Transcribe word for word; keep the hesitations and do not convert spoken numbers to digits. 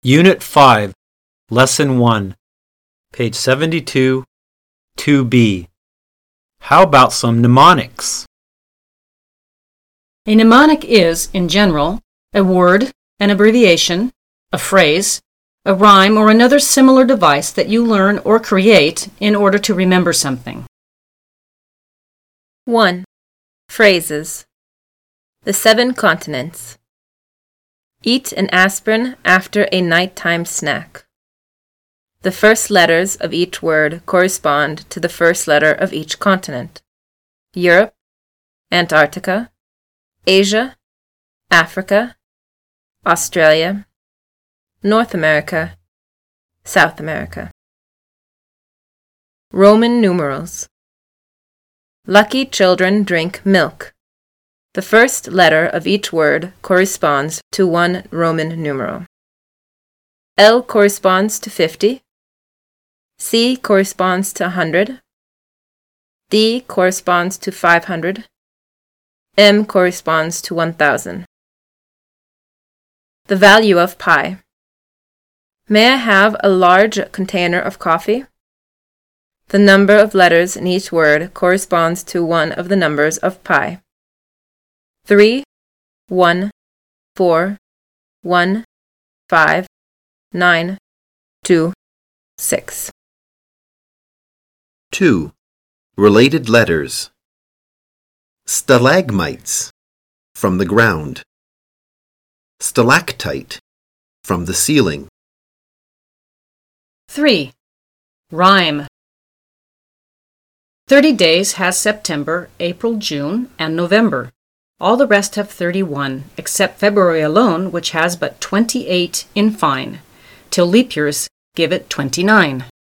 Unit five, Lesson one, page seventy-two, two B. How about some mnemonics? A mnemonic is, in general, a word, an abbreviation, a phrase, a rhyme, or another similar device that you learn or create in order to remember something. one. Phrases. The seven continents. Eat an aspirin after a nighttime snack. The first letters of each word correspond to the first letter of each continent. Europe, Antarctica, Asia, Africa, Australia, North America, South America. Roman numerals. Lucky children drink milk. The first letter of each word corresponds to one Roman numeral. L corresponds to fifty. C corresponds to one hundred. D corresponds to five hundred. M corresponds to one thousand. The value of pi. May I have a large container of coffee? The number of letters in each word corresponds to one of the numbers of pi. Three, one, four, one, five, nine, two, six. two. Related letters. Stalagmites, from the ground. Stalactite, from the ceiling. three. Rhyme. Thirty days has September, April, June, and November. All the rest have thirty-one, except February alone, which has but twenty-eight in fine, till leap years give it twenty-nine.